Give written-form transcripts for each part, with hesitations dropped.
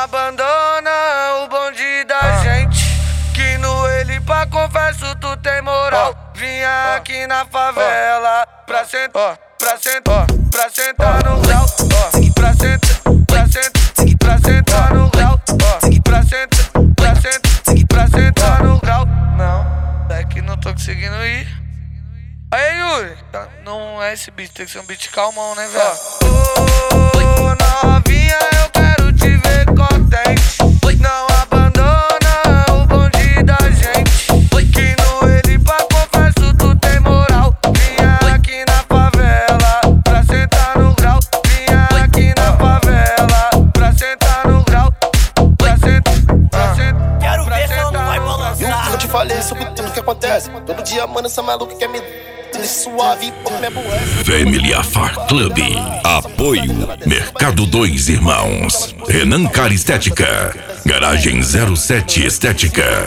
abandona o bonde da gente, que no ele pra confesso tu tem moral. Vinha aqui na favela pra sentar, pra sentar, pra sentar no grau, pra sentar, pra sentar, pra sentar no grau, pra sentar, pra sentar, pra sentar no grau. Não, é que não tô conseguindo ir. Aí, Yuri, não é esse beat, tem que ser um beat calmão, né, velho? Ô, novinha, eu quero te ver contente. Não abandona o bonde da gente, que no ele pra confesso tu tem moral. Vinha aqui na favela pra sentar no grau. Vinha aqui na favela pra sentar no grau. Pra sentar, pra sentar. Quero ver se ela não vai balançar. Eu te falei sobre tudo que acontece. Todo dia, mano, essa maluca quer me suave, pouco me aborrece. Family Afar Club. Apoio Mercado 2 Irmãos. Renan Cara Estética. Garagem 07 Estética.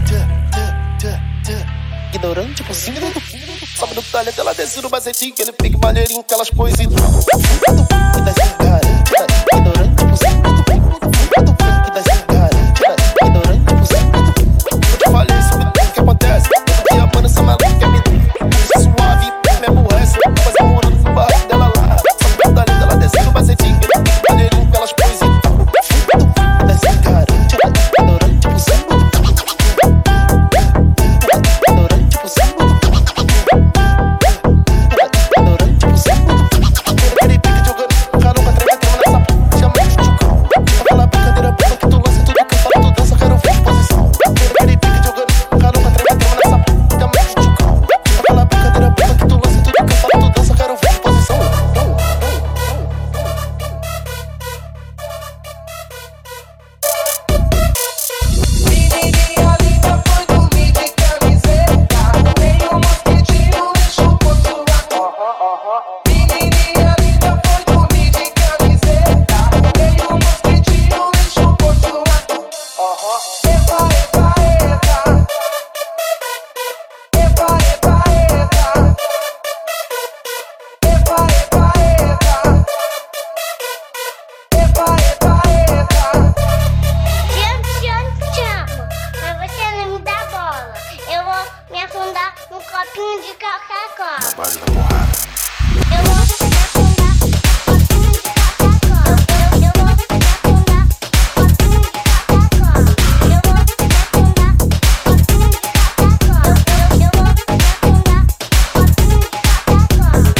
Ignorante por cima do sobe no talento, ela desce no macetinho, aquele pique maneirinho, aquelas coisas. Que desce garante, ignorante por cima do que desce garante, ignorante por cima do. Eu te falei sobre tudo que acontece. Todo dia, mano, essa maluca quer me suave, me aborrece. Fazer morando no barco dela lá. Sobe no talento, ela desce no macetinho, aquele pique maneirinho, aquelas coisas. Que desce garante, ignorante por cima do. Um copinho de Coca-Cola. Base da porrada. Eu vou me afundar um copinho de Coca-Cola. Eu vou me afundar um copinho de Coca-Cola. Eu vou me afundar um copinho de Coca-Cola. Eu vou me afundar um copinho de Coca-Cola.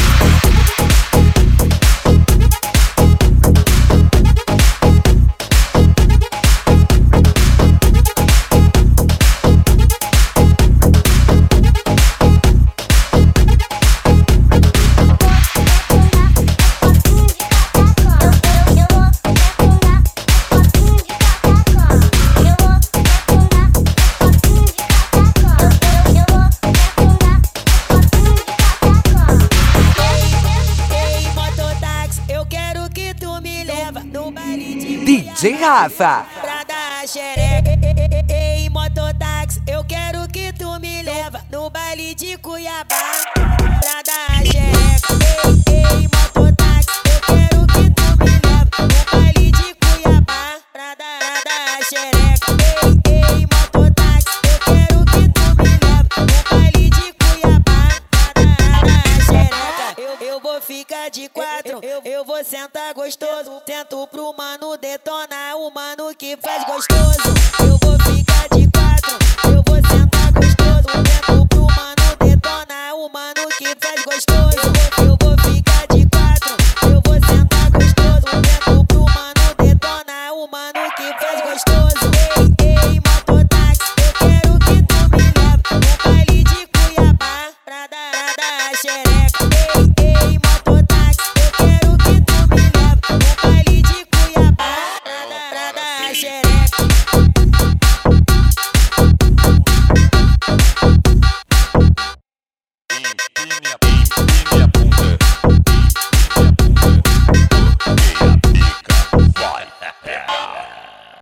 DJ Rafa. Pra dar xereca. Ei, mototáxi, eu quero que tu me leva no baile de Cuiabá. Pra dar xereca. Ei, mototáxi, eu quero que tu me leva no baile de Cuiabá. Pra dar xereca. Ei, mototáxi, eu quero que tu me leva no baile de Cuiabá. Pra dar xereca. Eu vou ficar de quatro, eu vou sentar gostoso. Tento pro mano detonar, o mano que faz gostoso.